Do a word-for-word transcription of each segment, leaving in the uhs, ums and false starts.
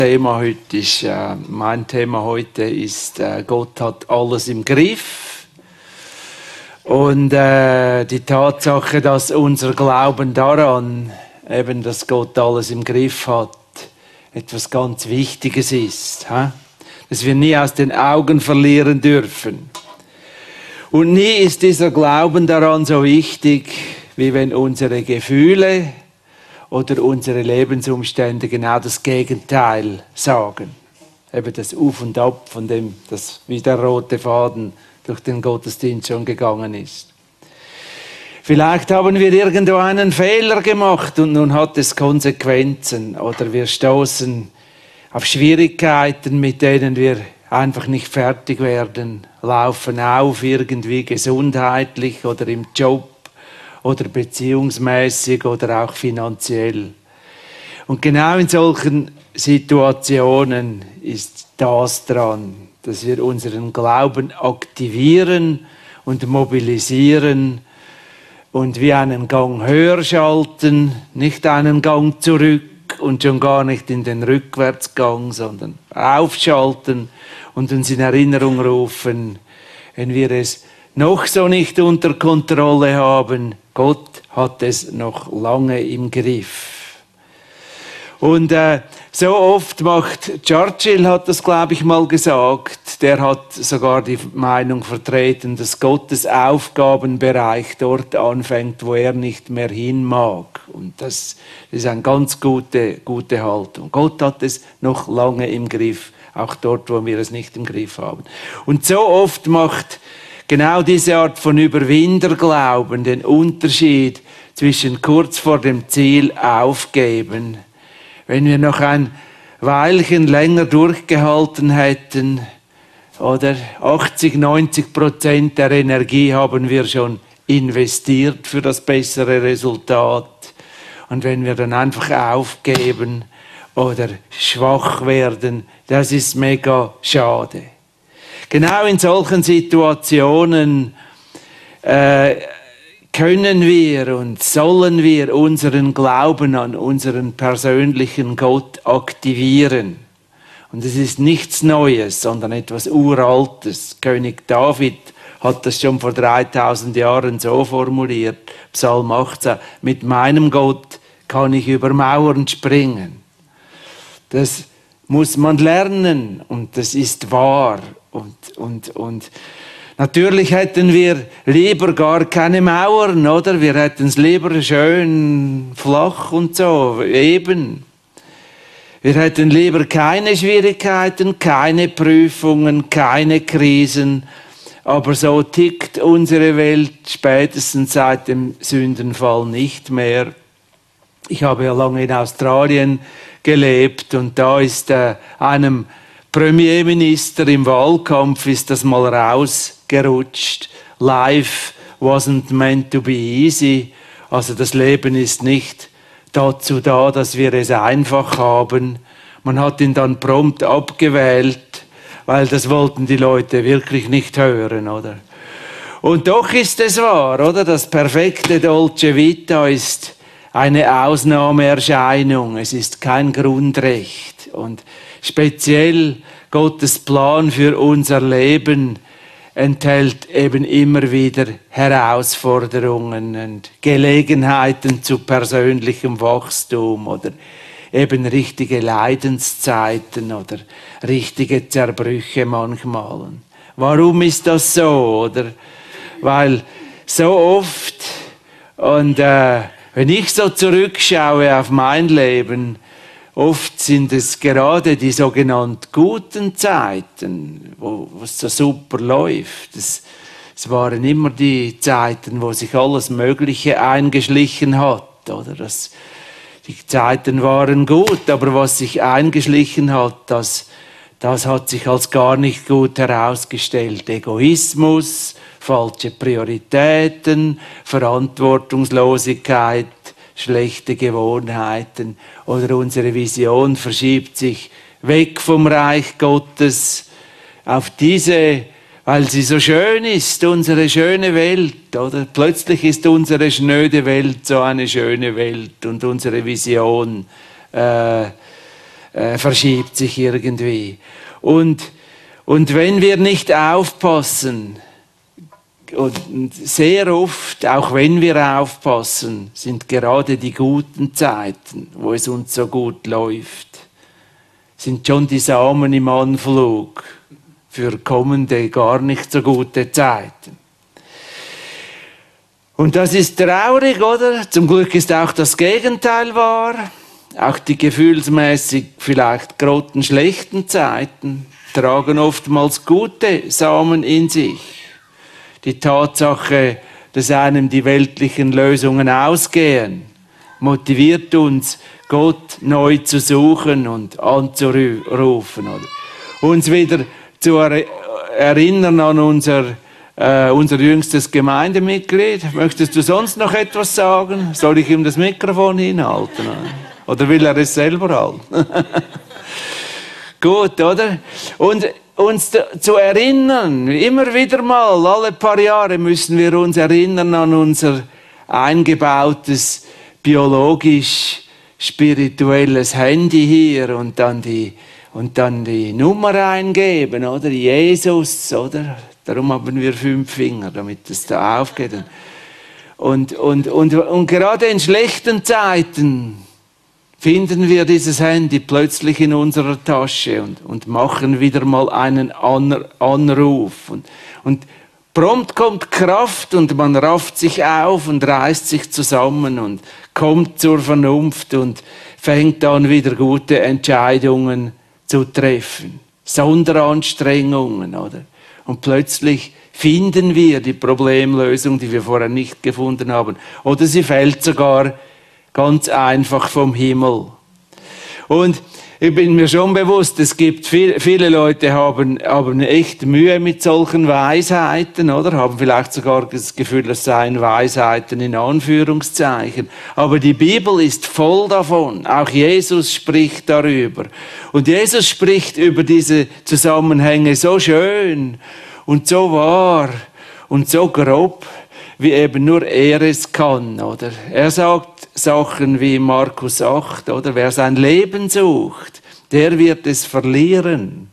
Thema heute ist, äh, mein Thema heute ist, äh, Gott hat alles im Griff. Und äh, die Tatsache, dass unser Glauben daran, eben, dass Gott alles im Griff hat, etwas ganz Wichtiges ist. Hä? Dass wir nie aus den Augen verlieren dürfen. Und nie ist dieser Glauben daran so wichtig, wie wenn unsere Gefühle oder unsere Lebensumstände genau das Gegenteil sagen. Eben das Auf und Ab, von dem das wie der rote Faden durch den Gottesdienst schon gegangen ist. Vielleicht haben wir irgendwo einen Fehler gemacht und nun hat es Konsequenzen. Oder wir stoßen auf Schwierigkeiten, mit denen wir einfach nicht fertig werden, laufen auf irgendwie gesundheitlich oder im Job oder beziehungsmäßig oder auch finanziell. Und genau in solchen Situationen ist das dran, dass wir unseren Glauben aktivieren und mobilisieren und wie einen Gang höher schalten, nicht einen Gang zurück und schon gar nicht in den Rückwärtsgang, sondern aufschalten und uns in Erinnerung rufen, wenn wir es noch so nicht unter Kontrolle haben, Gott hat es noch lange im Griff. Und äh, so oft macht, Churchill hat das, glaube ich, mal gesagt, der hat sogar die Meinung vertreten, dass Gottes Aufgabenbereich dort anfängt, wo er nicht mehr hin mag. Und das ist eine ganz gute, gute Haltung. Gott hat es noch lange im Griff, auch dort, wo wir es nicht im Griff haben. Und so oft macht genau diese Art von Überwinderglauben den Unterschied zwischen kurz vor dem Ziel aufgeben. Wenn wir noch ein Weilchen länger durchgehalten hätten, oder achtzig, neunzig Prozent der Energie haben wir schon investiert für das bessere Resultat. Und wenn wir dann einfach aufgeben oder schwach werden, das ist mega schade. Genau in solchen Situationen äh, können wir und sollen wir unseren Glauben an unseren persönlichen Gott aktivieren. Und es ist nichts Neues, sondern etwas Uraltes. König David hat das schon vor dreitausend Jahren so formuliert, Psalm achtzehn, mit meinem Gott kann ich über Mauern springen. Das muss man lernen und das ist wahr. Und, und, und natürlich hätten wir lieber gar keine Mauern, oder? Wir hätten es lieber schön flach und so, eben. Wir hätten lieber keine Schwierigkeiten, keine Prüfungen, keine Krisen. Aber so tickt unsere Welt spätestens seit dem Sündenfall nicht mehr. Ich habe ja lange in Australien gelebt und da ist äh, einem Premierminister im Wahlkampf ist das mal rausgerutscht. Life wasn't meant to be easy. Also das Leben ist nicht dazu da, dass wir es einfach haben. Man hat ihn dann prompt abgewählt, weil das wollten die Leute wirklich nicht hören, oder? Und doch ist es wahr, oder? Das perfekte Dolce Vita ist eine Ausnahmeerscheinung. Es ist kein Grundrecht. Und speziell Gottes Plan für unser Leben enthält eben immer wieder Herausforderungen und Gelegenheiten zu persönlichem Wachstum oder eben richtige Leidenszeiten oder richtige Zerbrüche manchmal. Warum ist das so? Oder? Weil so oft, und äh, wenn ich so zurückschaue auf mein Leben, oft sind es gerade die sogenannten guten Zeiten, wo es so super läuft. Es, es waren immer die Zeiten, wo sich alles Mögliche eingeschlichen hat. Oder? Das, die Zeiten waren gut, aber was sich eingeschlichen hat, das, das hat sich als gar nicht gut herausgestellt. Egoismus, falsche Prioritäten, Verantwortungslosigkeit, schlechte Gewohnheiten oder unsere Vision verschiebt sich weg vom Reich Gottes auf diese, weil sie so schön ist, unsere schöne Welt, oder? Plötzlich ist unsere schnöde Welt so eine schöne Welt und unsere Vision äh, äh, verschiebt sich irgendwie. Und, und wenn wir nicht aufpassen, und sehr oft, auch wenn wir aufpassen, sind gerade die guten Zeiten, wo es uns so gut läuft, sind schon die Samen im Anflug für kommende, gar nicht so gute Zeiten. Und das ist traurig, oder? Zum Glück ist auch das Gegenteil wahr. Auch die gefühlsmäßig vielleicht grottenschlechten Zeiten tragen oftmals gute Samen in sich. Die Tatsache, dass einem die weltlichen Lösungen ausgehen, motiviert uns, Gott neu zu suchen und anzurufen. Oder? Uns wieder zu er erinnern an unser, äh, unser jüngstes Gemeindemitglied. Möchtest du sonst noch etwas sagen? Soll ich ihm das Mikrofon hinhalten? Oder will er es selber halten? Gut, oder? Und uns zu erinnern, immer wieder mal, alle paar Jahre müssen wir uns erinnern an unser eingebautes, biologisch-spirituelles Handy hier und dann die, und dann die Nummer eingeben, oder? Jesus, oder? Darum haben wir fünf Finger, damit es da aufgeht. Und, und, und, und gerade in schlechten Zeiten finden wir dieses Handy plötzlich in unserer Tasche und, und machen wieder mal einen An Anruf. Und, und prompt kommt Kraft und man rafft sich auf und reißt sich zusammen und kommt zur Vernunft und fängt an, wieder gute Entscheidungen zu treffen. Sonderanstrengungen, oder? Und plötzlich finden wir die Problemlösung, die wir vorher nicht gefunden haben. Oder sie fällt sogar ganz einfach vom Himmel. Und ich bin mir schon bewusst, es gibt viel, viele Leute haben, haben echt Mühe mit solchen Weisheiten, oder? Haben vielleicht sogar das Gefühl, es seien Weisheiten in Anführungszeichen. Aber die Bibel ist voll davon. Auch Jesus spricht darüber. Und Jesus spricht über diese Zusammenhänge so schön und so wahr und so grob, wie eben nur er es kann, oder? Er sagt Sachen wie Markus acht, oder? Wer sein Leben sucht, der wird es verlieren.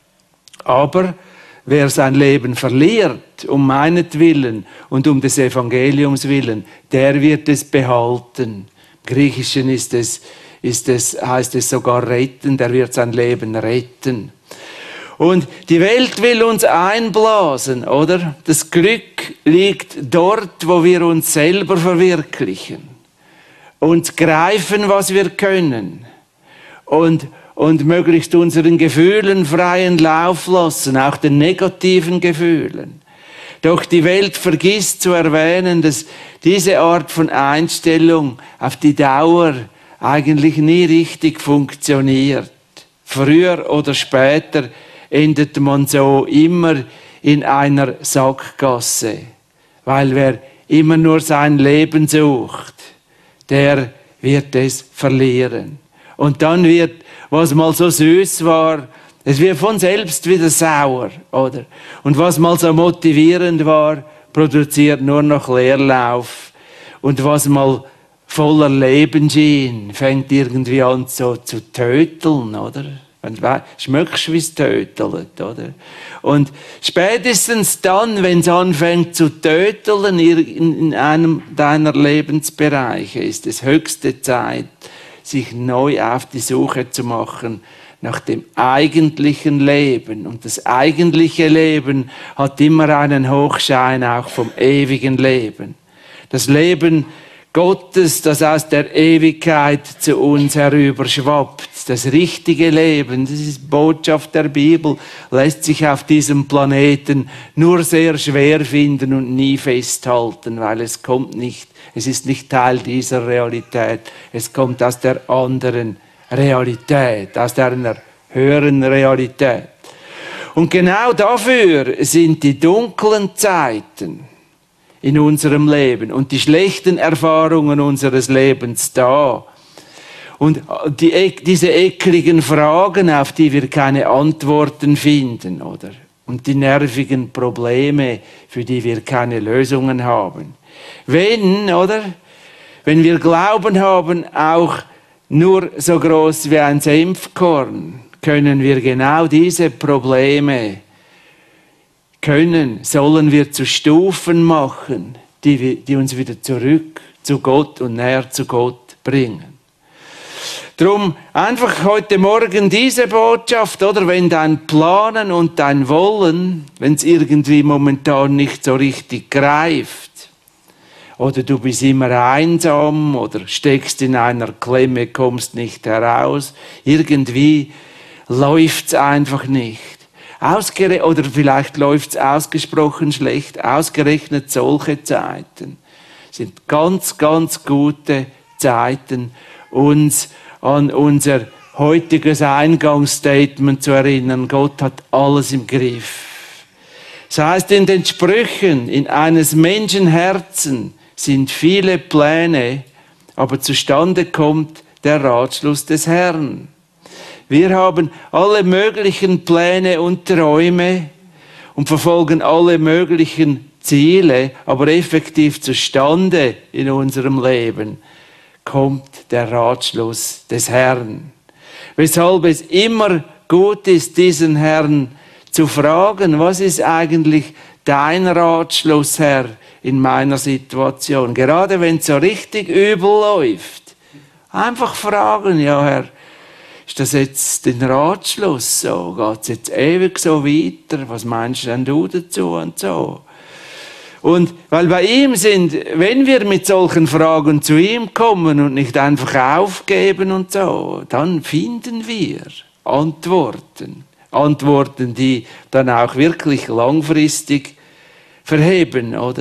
Aber wer sein Leben verliert, um meinetwillen und um des Evangeliums willen, der wird es behalten. Im Griechischen ist es, ist es, heißt es sogar retten, der wird sein Leben retten. Und die Welt will uns einblasen, oder? Das Glück liegt dort, wo wir uns selber verwirklichen und greifen, was wir können und, und möglichst unseren Gefühlen freien Lauf lassen, auch den negativen Gefühlen. Doch die Welt vergisst zu erwähnen, dass diese Art von Einstellung auf die Dauer eigentlich nie richtig funktioniert. Früher oder später endet man so immer in einer Sackgasse. Weil wer immer nur sein Leben sucht, der wird es verlieren. Und dann wird, was mal so süß war, es wird von selbst wieder sauer, oder? Und was mal so motivierend war, produziert nur noch Leerlauf. Und was mal voller Leben schien, fängt irgendwie an so zu töteln, oder? Schmeckst du, wie es tötelt, oder? Und spätestens dann, wenn es anfängt zu töteln in einem deiner Lebensbereiche, ist es höchste Zeit, sich neu auf die Suche zu machen nach dem eigentlichen Leben. Und das eigentliche Leben hat immer einen Hochschein auch vom ewigen Leben. Das Leben Gottes, das aus der Ewigkeit zu uns herüberschwappt. Das richtige Leben, das ist Botschaft der Bibel, lässt sich auf diesem Planeten nur sehr schwer finden und nie festhalten, weil es kommt nicht, es ist nicht Teil dieser Realität, es kommt aus der anderen Realität, aus einer höheren Realität. Und genau dafür sind die dunklen Zeiten in unserem Leben und die schlechten Erfahrungen unseres Lebens da. Und die, diese ekligen Fragen, auf die wir keine Antworten finden, oder? Und die nervigen Probleme, für die wir keine Lösungen haben. Wenn, oder? Wenn wir Glauben haben, auch nur so groß wie ein Senfkorn, können wir genau diese Probleme, können, sollen wir zu Stufen machen, die, die uns wieder zurück zu Gott und näher zu Gott bringen. Drum einfach heute Morgen diese Botschaft, oder wenn dein Planen und dein Wollen, wenn es irgendwie momentan nicht so richtig greift, oder du bist immer einsam oder steckst in einer Klemme, kommst nicht heraus, irgendwie läuft es einfach nicht. Ausgere- oder vielleicht läuft es ausgesprochen schlecht, ausgerechnet solche Zeiten sind ganz, ganz gute Zeiten, uns an unser heutiges Eingangsstatement zu erinnern. Gott hat alles im Griff. Das heißt in den Sprüchen, in eines Menschen Herzen sind viele Pläne, aber zustande kommt der Ratschluss des Herrn. Wir haben alle möglichen Pläne und Träume und verfolgen alle möglichen Ziele, aber effektiv zustande in unserem Leben kommt der Ratschluss des Herrn. Weshalb es immer gut ist, diesen Herrn zu fragen, was ist eigentlich dein Ratschluss, Herr, in meiner Situation? Gerade wenn es so richtig übel läuft. Einfach fragen, ja Herr, ist das jetzt den Ratschluss so? Geht es jetzt ewig so weiter? Was meinst denn du dazu und so? Und weil bei ihm sind, wenn wir mit solchen Fragen zu ihm kommen und nicht einfach aufgeben und so, dann finden wir Antworten. Antworten, die dann auch wirklich langfristig verheben, oder?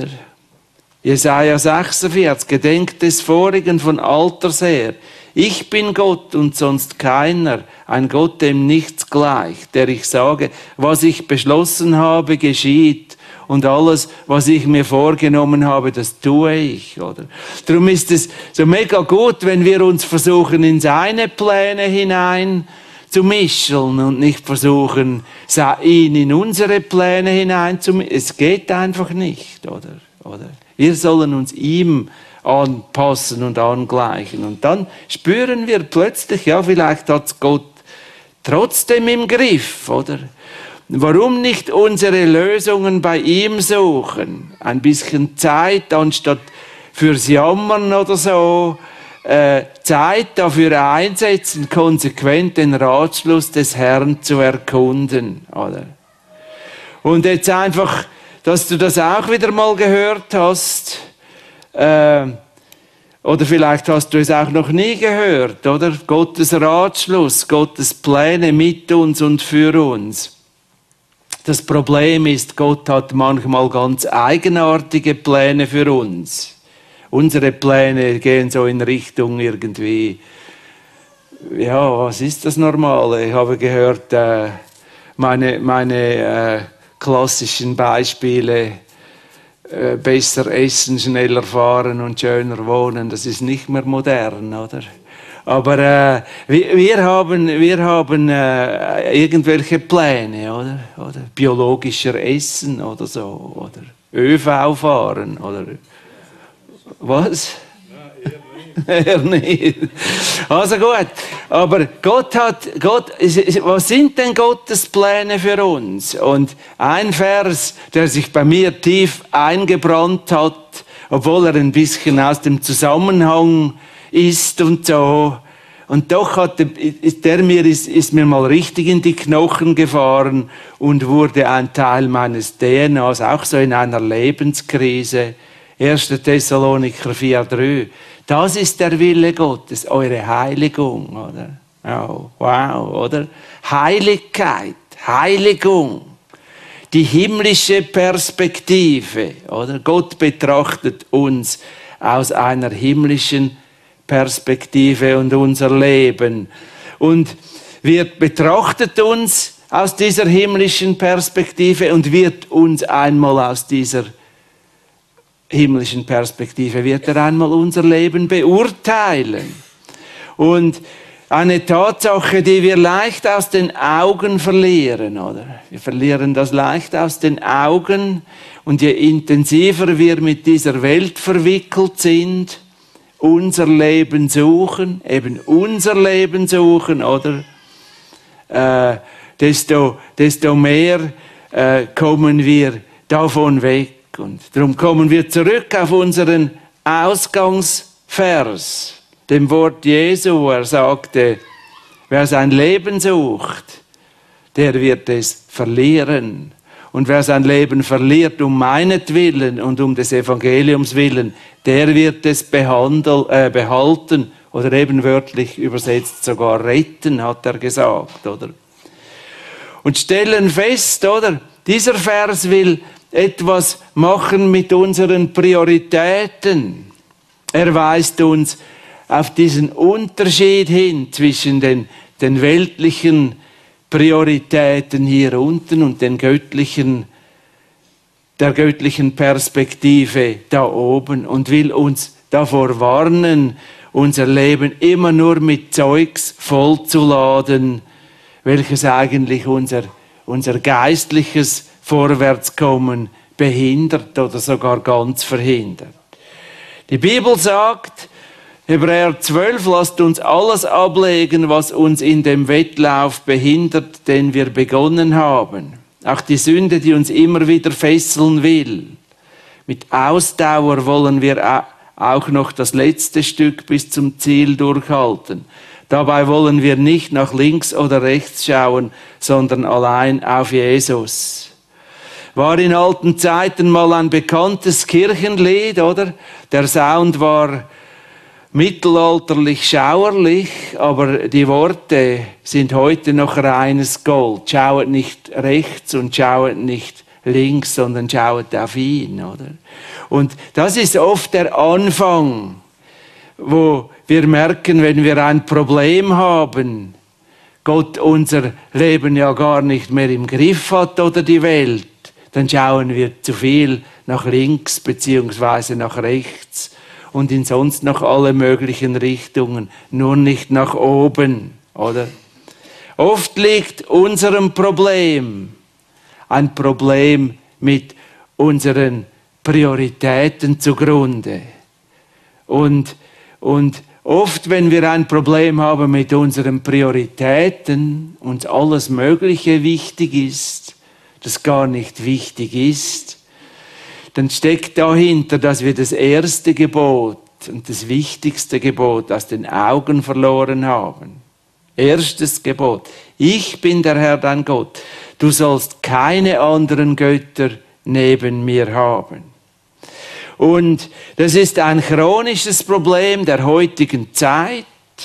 Jesaja sechsundvierzig, gedenkt des Vorigen von Alters her. Ich bin Gott und sonst keiner, ein Gott, dem nichts gleicht, der ich sage, was ich beschlossen habe, geschieht. Und alles, was ich mir vorgenommen habe, das tue ich, oder? Darum ist es so mega gut, wenn wir uns versuchen, in seine Pläne hinein zu mischen und nicht versuchen, ihn in unsere Pläne hinein zu mischen. Es geht einfach nicht, oder? oder? Wir sollen uns ihm anpassen und angleichen. Und dann spüren wir plötzlich, ja, vielleicht hat es Gott trotzdem im Griff, oder? Warum nicht unsere Lösungen bei ihm suchen? Ein bisschen Zeit, anstatt fürs Jammern oder so, äh, Zeit dafür einsetzen, konsequent den Ratschluss des Herrn zu erkunden, oder? Und jetzt einfach, dass du das auch wieder mal gehört hast, äh, oder vielleicht hast du es auch noch nie gehört, oder? Gottes Ratschluss, Gottes Pläne mit uns und für uns. Das Problem ist, Gott hat manchmal ganz eigenartige Pläne für uns. Unsere Pläne gehen so in Richtung irgendwie, ja, was ist das Normale? Ich habe gehört, äh, meine, meine äh, klassischen Beispiele, äh, besser essen, schneller fahren und schöner wohnen, das ist nicht mehr modern, oder? Aber äh, wir, wir haben, wir haben äh, irgendwelche Pläne, oder? oder? Biologischer Essen oder so, oder ÖV fahren, oder was? Er nicht. Also gut, aber Gott hat, Gott, was sind denn Gottes Pläne für uns? Und ein Vers, der sich bei mir tief eingebrannt hat, obwohl er ein bisschen aus dem Zusammenhang ist und so. Und doch hat der, ist der mir, ist, ist mir mal richtig in die Knochen gefahren und wurde ein Teil meines D N As, auch so in einer Lebenskrise. erster Thessalonicher vier drei. Das ist der Wille Gottes, eure Heiligung, oder? Oh, wow, oder? Heiligkeit, Heiligung. Die himmlische Perspektive, oder? Gott betrachtet uns aus einer himmlischen Perspektive und unser Leben. Und wird betrachtet uns aus dieser himmlischen Perspektive und wird uns einmal aus dieser himmlischen Perspektive, wird er einmal unser Leben beurteilen. Und eine Tatsache, die wir leicht aus den Augen verlieren, oder? Wir verlieren das leicht aus den Augen und je intensiver wir mit dieser Welt verwickelt sind, unser Leben suchen, eben unser Leben suchen, oder? Äh, desto, desto mehr äh, kommen wir davon weg. Und darum kommen wir zurück auf unseren Ausgangsvers, dem Wort Jesu, wo er sagte, wer sein Leben sucht, der wird es verlieren. Und wer sein Leben verliert um meinetwillen und um des Evangeliums willen, der wird es behandel, äh, behalten oder eben wörtlich übersetzt sogar retten, hat er gesagt, oder? Und stellen fest, oder? Dieser Vers will etwas machen mit unseren Prioritäten. Er weist uns auf diesen Unterschied hin zwischen den, den weltlichen Prioritäten hier unten und den göttlichen, der göttlichen Perspektive da oben und will uns davor warnen, unser Leben immer nur mit Zeugs vollzuladen, welches eigentlich unser, unser geistliches Vorwärtskommen behindert oder sogar ganz verhindert. Die Bibel sagt, Hebräer zwölf, lasst uns alles ablegen, was uns in dem Wettlauf behindert, den wir begonnen haben. Auch die Sünde, die uns immer wieder fesseln will. Mit Ausdauer wollen wir auch noch das letzte Stück bis zum Ziel durchhalten. Dabei wollen wir nicht nach links oder rechts schauen, sondern allein auf Jesus. War in alten Zeiten mal ein bekanntes Kirchenlied, oder? Der Sound war mittelalterlich schauerlich, aber die Worte sind heute noch reines Gold. Schaut nicht rechts und schaut nicht links, sondern schaut auf ihn, oder? Und das ist oft der Anfang, wo wir merken, wenn wir ein Problem haben, Gott unser Leben ja gar nicht mehr im Griff hat oder die Welt, dann schauen wir zu viel nach links beziehungsweise nach rechts und in sonst noch alle möglichen Richtungen, nur nicht nach oben, oder? Oft liegt unserem Problem ein Problem mit unseren Prioritäten zugrunde. Und, und oft, wenn wir ein Problem haben mit unseren Prioritäten, uns alles Mögliche wichtig ist, das gar nicht wichtig ist, dann steckt dahinter, dass wir das erste Gebot und das wichtigste Gebot aus den Augen verloren haben. Erstes Gebot. Ich bin der Herr, dein Gott. Du sollst keine anderen Götter neben mir haben. Und das ist ein chronisches Problem der heutigen Zeit.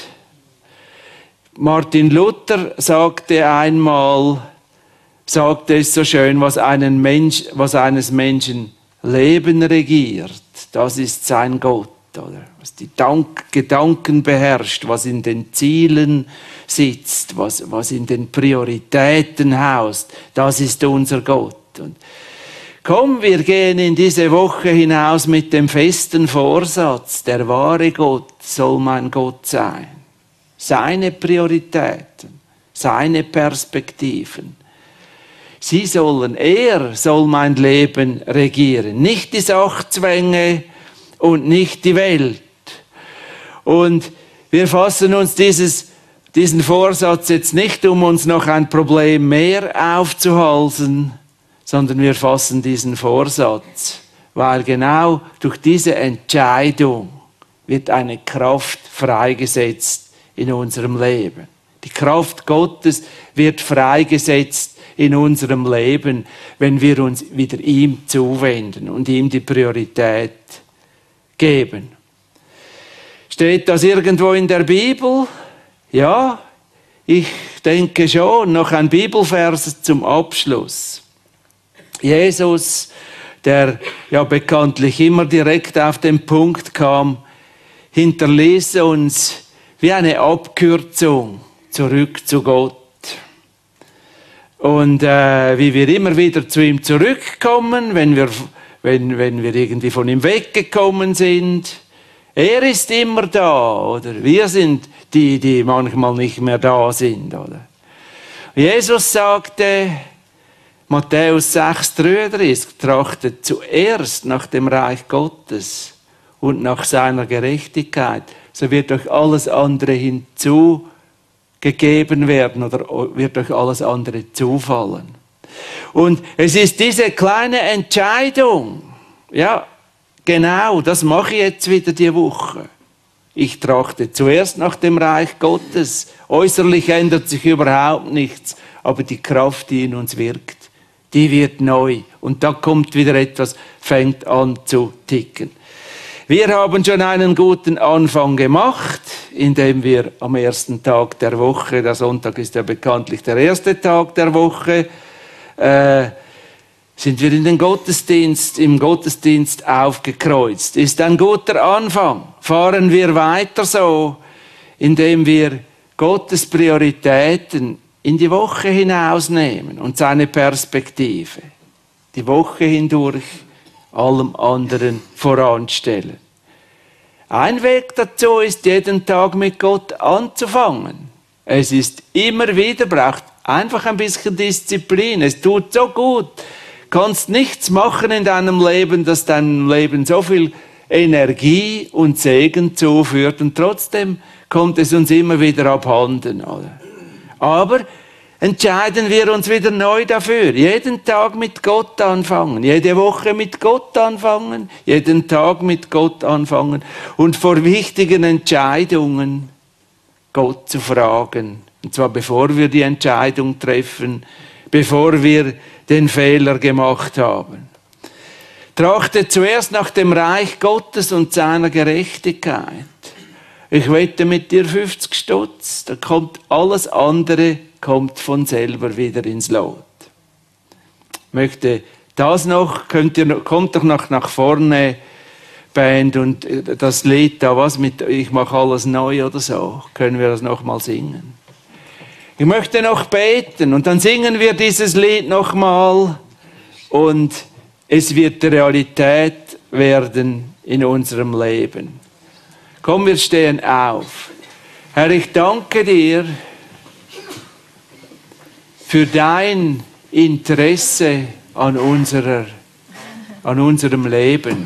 Martin Luther sagte einmal, sagte es so schön, was einen Mensch, was eines Menschen Leben regiert, das ist sein Gott, oder? Was die Dank- Gedanken beherrscht, was in den Zielen sitzt, was, was in den Prioritäten haust, das ist unser Gott. Und komm, wir gehen in diese Woche hinaus mit dem festen Vorsatz, der wahre Gott soll mein Gott sein. Seine Prioritäten, seine Perspektiven. Sie sollen, er soll mein Leben regieren, nicht die Sachzwänge und nicht die Welt. Und wir fassen uns dieses, diesen Vorsatz jetzt nicht, um uns noch ein Problem mehr aufzuhalsen, sondern wir fassen diesen Vorsatz, weil genau durch diese Entscheidung wird eine Kraft freigesetzt in unserem Leben. Die Kraft Gottes wird freigesetzt in unserem Leben, wenn wir uns wieder ihm zuwenden und ihm die Priorität geben. Steht das irgendwo in der Bibel? Ja, ich denke schon. Noch ein Bibelvers zum Abschluss. Jesus, der ja bekanntlich immer direkt auf den Punkt kam, hinterließ uns wie eine Abkürzung zurück zu Gott. Und äh, wie wir immer wieder zu ihm zurückkommen, wenn wir, wenn, wenn wir irgendwie von ihm weggekommen sind. Er ist immer da, oder? Wir sind die, die manchmal nicht mehr da sind, oder? Jesus sagte, Matthäus sechs dreiunddreißig, trachtet zuerst nach dem Reich Gottes und nach seiner Gerechtigkeit, so wird euch alles andere hinzugegeben werden oder wird euch alles andere zufallen. Und es ist diese kleine Entscheidung, ja, genau, das mache ich jetzt wieder die Woche. Ich trachte zuerst nach dem Reich Gottes. Äußerlich ändert sich überhaupt nichts, aber die Kraft, die in uns wirkt, die wird neu. Und da kommt wieder etwas, fängt an zu ticken. Wir haben schon einen guten Anfang gemacht, indem wir am ersten Tag der Woche, der Sonntag ist ja bekanntlich der erste Tag der Woche, äh, sind wir in den Gottesdienst, im Gottesdienst aufgekreuzt. Ist ein guter Anfang. Fahren wir weiter so, indem wir Gottes Prioritäten in die Woche hinausnehmen und seine Perspektive. Die Woche hindurch allem anderen voranstellen. Ein Weg dazu ist, jeden Tag mit Gott anzufangen. Es ist immer wieder, braucht einfach ein bisschen Disziplin. Es tut so gut. Du kannst nichts machen in deinem Leben, das deinem Leben so viel Energie und Segen zuführt. Und trotzdem kommt es uns immer wieder abhanden. Oder? Aber entscheiden wir uns wieder neu dafür. Jeden Tag mit Gott anfangen. Jede Woche mit Gott anfangen. Jeden Tag mit Gott anfangen. Und vor wichtigen Entscheidungen Gott zu fragen. Und zwar bevor wir die Entscheidung treffen, bevor wir den Fehler gemacht haben. Trachte zuerst nach dem Reich Gottes und seiner Gerechtigkeit. Ich wette mit dir fünfzig Stutz, da kommt alles andere, kommt von selber wieder ins Lot. Ich möchte das noch, könnt ihr, kommt doch noch nach vorne, Band, und das Lied da, was mit Ich mache alles neu oder so, können wir das noch mal singen. Ich möchte noch beten und dann singen wir dieses Lied noch mal und es wird Realität werden in unserem Leben. Komm, wir stehen auf. Herr, ich danke dir für dein Interesse an, unserer, an unserem Leben.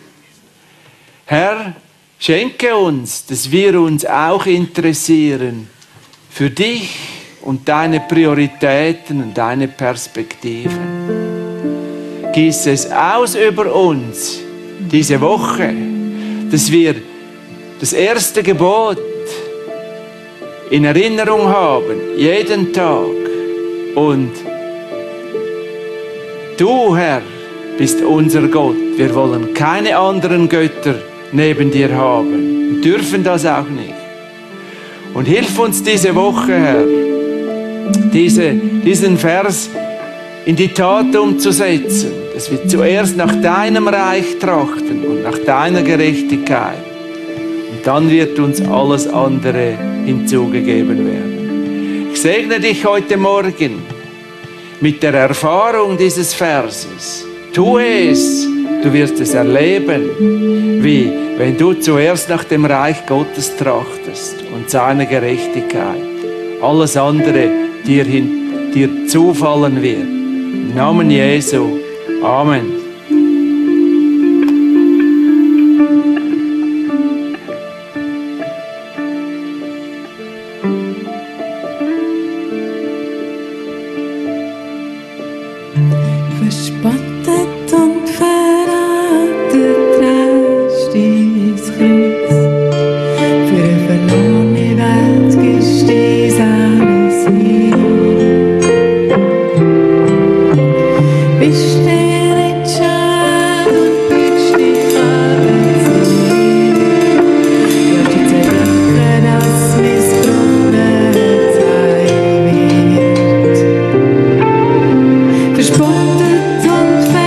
Herr, schenke uns, dass wir uns auch interessieren für dich und deine Prioritäten und deine Perspektiven. Gieß es aus über uns diese Woche, dass wir das erste Gebot in Erinnerung haben, jeden Tag. Und du, Herr, bist unser Gott. Wir wollen keine anderen Götter neben dir haben und dürfen das auch nicht. Und hilf uns diese Woche, Herr, diese, diesen Vers in die Tat umzusetzen, dass wir zuerst nach deinem Reich trachten und nach deiner Gerechtigkeit. Und dann wird uns alles andere hinzugegeben werden. Ich segne dich heute Morgen mit der Erfahrung dieses Verses. Tu es, du wirst es erleben, wie wenn du zuerst nach dem Reich Gottes trachtest und seine Gerechtigkeit. Alles andere dir, hin, dir zufallen wird. Im Namen Jesu. Amen. Verspottet und verratet trägst dein Kreuz. Für eine verlorene Welt gibst dies alles hin. Bist dir nicht schade und bringst dich abends hin. Durch die Zerbrüche, das missbrauchte Zeit wird. Verspottet und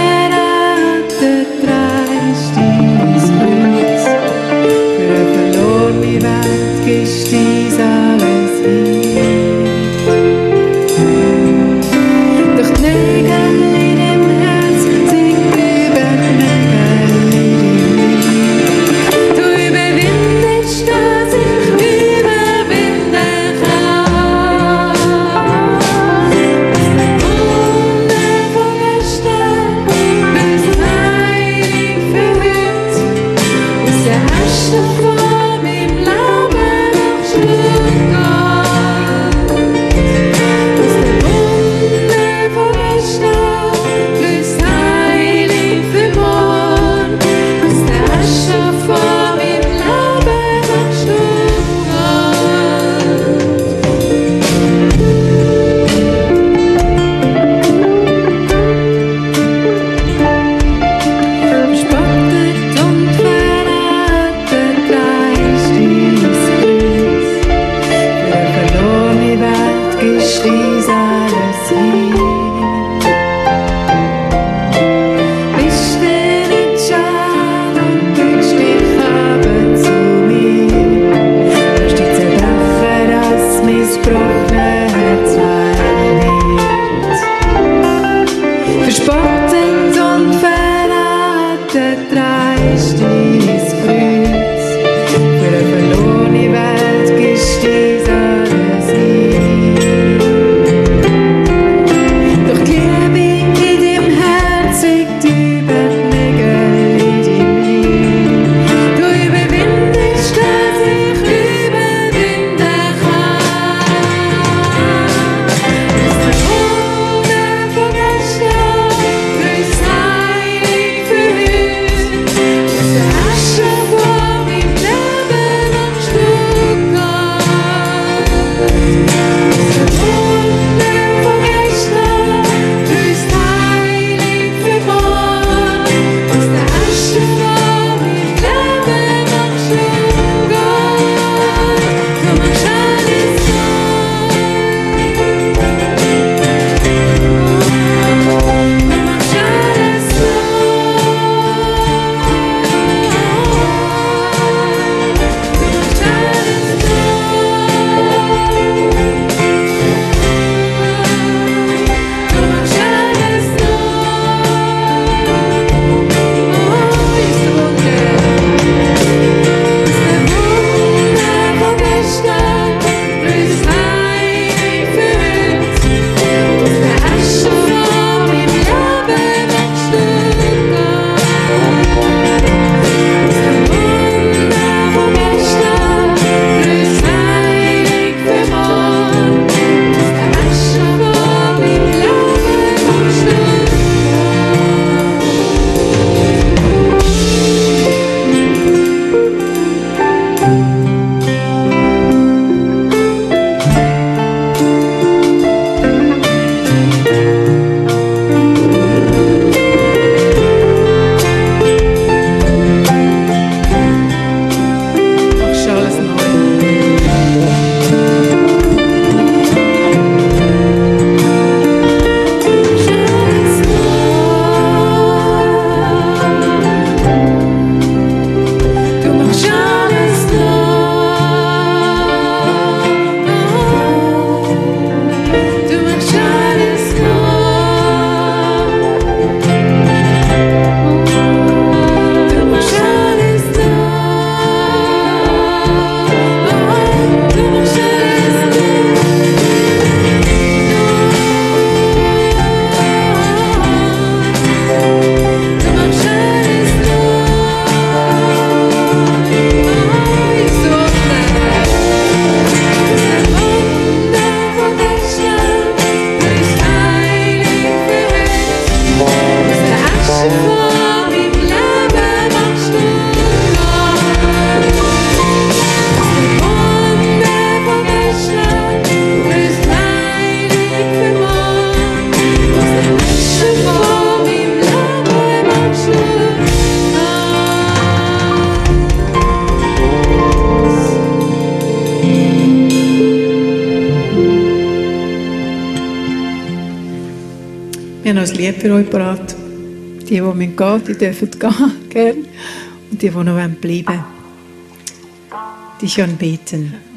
Wir haben noch ein Lied für euch parat. Die, die gehen müssen, die dürfen gehen, gerne. Und die, die noch bleiben wollen, die können beten.